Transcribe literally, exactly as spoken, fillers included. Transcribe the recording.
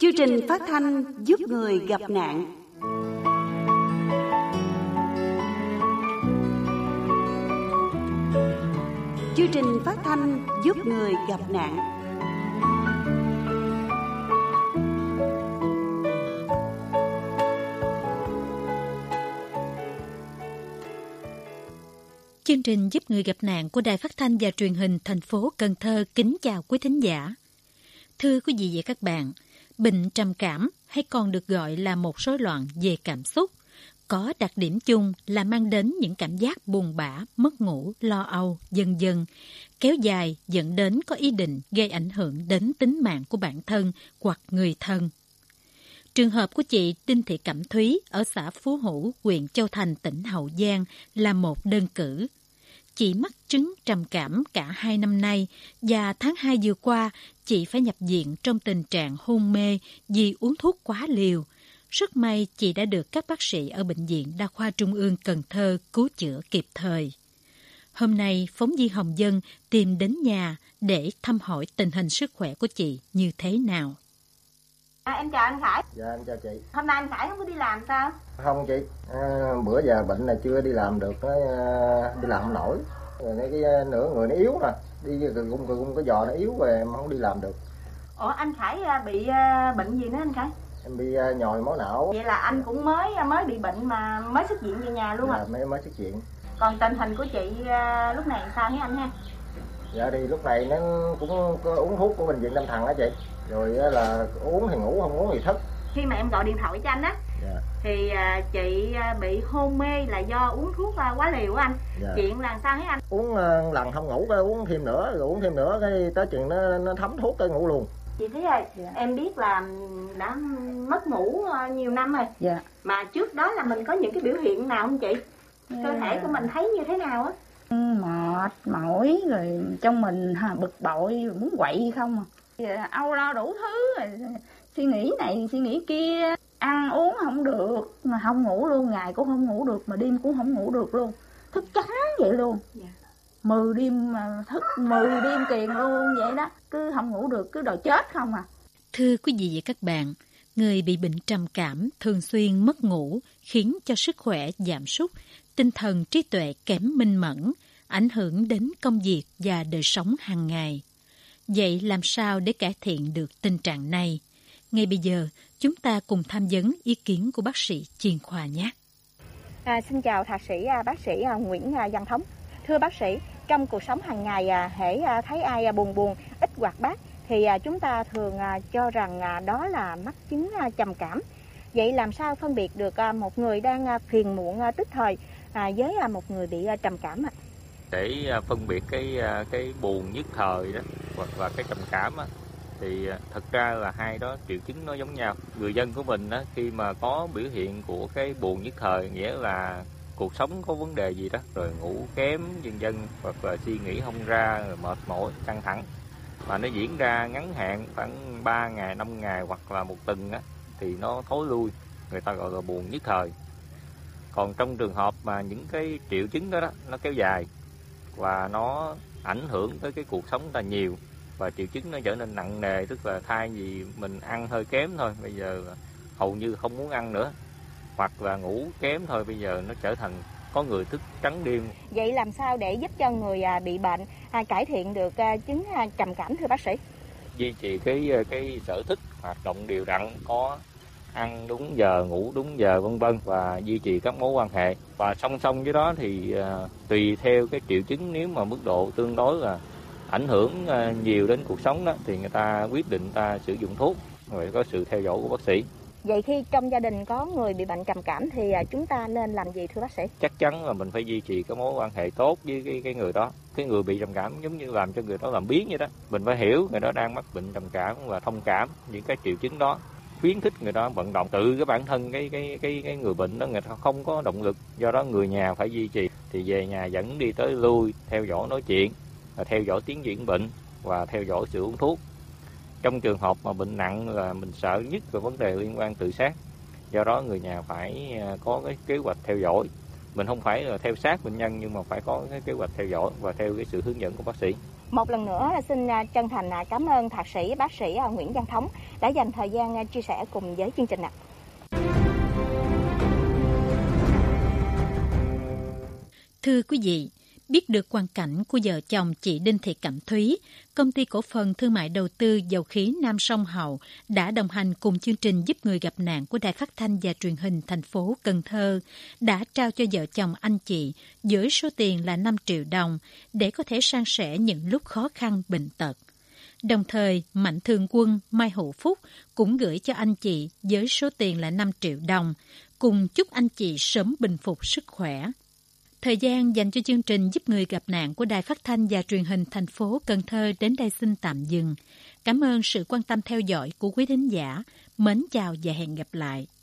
Chương trình phát thanh giúp người gặp nạn. Chương trình phát thanh giúp người gặp nạn. Chương trình giúp người gặp nạn của Đài Phát thanh và Truyền hình thành phố Cần Thơ kính chào quý thính giả. Thưa quý vị và các bạn, bệnh trầm cảm hay còn được gọi là một rối loạn về cảm xúc có đặc điểm chung là mang đến những cảm giác buồn bã, mất ngủ, lo âu, vân vân, kéo dài dẫn đến có ý định gây ảnh hưởng đến tính mạng của bản thân hoặc người thân. Trường hợp của chị Đinh Thị Cẩm Thúy ở xã Phú Hữu, huyện Châu Thành, tỉnh Hậu Giang là một đơn cử. Chị mắc chứng trầm cảm cả hai năm nay và tháng hai vừa qua, chị phải nhập viện trong tình trạng hôn mê vì uống thuốc quá liều. Rất may chị đã được các bác sĩ ở Bệnh viện Đa khoa Trung ương Cần Thơ cứu chữa kịp thời. Hôm nay, phóng viên Hồng Dân tìm đến nhà để thăm hỏi tình hình sức khỏe của chị như thế nào. À, em chào anh Khải. Dạ em chào chị. Hôm nay anh Khải không có đi làm sao? Không chị, à, bữa giờ bệnh này chưa đi làm được, nó, à, đi làm không nổi. Rồi cái, cái nửa người nó yếu mà, đi cà gung cà gung cái giò nó yếu rồi em không đi làm được. Ủa anh Khải bị bệnh gì nữa anh Khải? Em bị nhồi máu não. Vậy là anh cũng mới mới bị bệnh mà mới xuất viện về nhà luôn à? Dạ, mới mới xuất viện. Còn tình hình của chị lúc này sao hả anh ha? Dạ thì lúc này nó cũng có uống thuốc của bệnh viện tâm thần á chị. Rồi là uống thì ngủ, không uống thì thức. Khi mà em gọi điện thoại cho anh á, dạ, thì chị bị hôn mê là do uống thuốc quá liều á anh. Dạ. Chuyện là sao hả anh? Uống lần không ngủ, cái uống thêm nữa, rồi uống thêm nữa, cái tới chừng nó, nó thấm thuốc cái ngủ luôn. Chị thấy rồi, dạ, em biết là đã mất ngủ nhiều năm rồi. Dạ. Mà trước đó là mình có những cái biểu hiện nào không chị? Dạ. Cơ thể của mình thấy như thế nào á? Mệt mỏi rồi trong mình ha, bực bội muốn quậy không à, âu lo đủ thứ rồi, suy nghĩ này suy nghĩ kia, ăn uống không được mà không ngủ luôn, ngày cũng không ngủ được mà đêm cũng không ngủ được luôn, thức trắng vậy luôn. Dạ. mười đêm mà thức mười đêm kiền luôn vậy đó, cứ không ngủ được, cứ đòi chết không à. Thưa quý vị và các bạn, người bị bệnh trầm cảm thường xuyên mất ngủ khiến cho sức khỏe giảm sút, tinh thần trí tuệ kém minh mẫn, ảnh hưởng đến công việc và đời sống hàng ngày. Vậy làm sao để cải thiện được tình trạng này? Ngay bây giờ, chúng ta cùng tham vấn ý kiến của bác sĩ chuyên khoa nhé. À, xin chào thạc sĩ bác sĩ Nguyễn Văn Thống. Thưa bác sĩ, trong cuộc sống hàng ngày, hễ thấy ai buồn buồn, ít hoạt bát, thì chúng ta thường cho rằng đó là mắc chứng trầm cảm. Vậy làm sao phân biệt được một người đang phiền muộn tức thời với một người bị trầm cảm ạ? Để phân biệt cái cái buồn nhất thời đó hoặc là cái trầm cảm á, thì thật ra là hai đó triệu chứng nó giống nhau. Người dân của mình á, khi mà có biểu hiện của cái buồn nhất thời, nghĩa là cuộc sống có vấn đề gì đó, rồi ngủ kém vân vân, hoặc là suy nghĩ không ra, rồi mệt mỏi, căng thẳng, mà nó diễn ra ngắn hạn khoảng ba ngày, năm ngày hoặc là một tuần á, thì nó thối lui, người ta gọi là buồn nhất thời. Còn trong trường hợp mà những cái triệu chứng đó, đó nó kéo dài và nó ảnh hưởng tới cái cuộc sống ta nhiều, và triệu chứng nó trở nên nặng nề, tức là thay vì mình ăn hơi kém thôi, bây giờ hầu như không muốn ăn nữa, hoặc là ngủ kém thôi, bây giờ nó trở thành có người thức trắng đêm. Vậy làm sao để giúp cho người bị bệnh cải thiện được chứng trầm cảm thưa bác sĩ? Duy trì cái cái sở thích hoạt động đều đặn, có ăn đúng giờ, ngủ đúng giờ vân vân, và duy trì các mối quan hệ. Và song song với đó thì uh, tùy theo cái triệu chứng, nếu mà mức độ tương đối là ảnh hưởng uh, nhiều đến cuộc sống đó, thì người ta quyết định ta sử dụng thuốc, rồi có sự theo dõi của bác sĩ. Vậy khi trong gia đình có người bị bệnh trầm cảm thì chúng ta nên làm gì thưa bác sĩ? Chắc chắn là mình phải duy trì cái mối quan hệ tốt với cái, cái người đó. Cái người bị trầm cảm giống như làm cho người đó làm biếng vậy đó. Mình phải hiểu người đó đang mắc bệnh trầm cảm và thông cảm những cái triệu chứng đó. Khuyến khích người đó vận động, tự cái bản thân cái cái cái cái người bệnh đó người ta không có động lực, do đó người nhà phải duy trì, thì về nhà dẫn đi tới lui, theo dõi nói chuyện, và theo dõi tiến triển bệnh và theo dõi sự uống thuốc. Trong trường hợp mà bệnh nặng là mình sợ nhất về vấn đề liên quan tự sát, do đó người nhà phải có cái kế hoạch theo dõi. Mình không phải là theo sát bệnh nhân, nhưng mà phải có cái kế hoạch theo dõi và theo cái sự hướng dẫn của bác sĩ. Một lần nữa xin chân thành cảm ơn thạc sĩ bác sĩ Nguyễn Văn Thống đã dành thời gian chia sẻ cùng với chương trình ạ. Thưa quý vị, biết được hoàn cảnh của vợ chồng chị Đinh Thị Cẩm Thúy, Công ty Cổ phần Thương mại Đầu tư Dầu khí Nam Sông Hậu đã đồng hành cùng chương trình Giúp người gặp nạn của Đài Phát thanh và Truyền hình thành phố Cần Thơ, đã trao cho vợ chồng anh chị với số tiền là năm triệu đồng để có thể san sẻ những lúc khó khăn bệnh tật. Đồng thời, Mạnh Thường Quân Mai Hữu Phúc cũng gửi cho anh chị với số tiền là năm triệu đồng, cùng chúc anh chị sớm bình phục sức khỏe. Thời gian dành cho chương trình Giúp người gặp nạn của Đài Phát thanh và Truyền hình thành phố Cần Thơ đến đây xin tạm dừng. Cảm ơn sự quan tâm theo dõi của quý thính giả. Mến chào và hẹn gặp lại.